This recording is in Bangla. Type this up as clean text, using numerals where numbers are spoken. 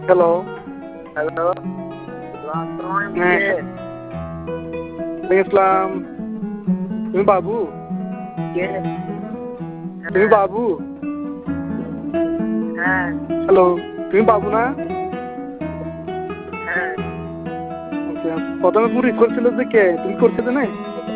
হ্যালো। হ্যালো। হ্যাঁ, ইসলাম। তুমি বাবু? কে? তুমি বাবু? হ্যাঁ হ্যালো, তুমি বাবু না? হ্যাঁ। আচ্ছা, প্রথমে ফোন রিসিভ করছিল যে কে? তুমি করছিলে না?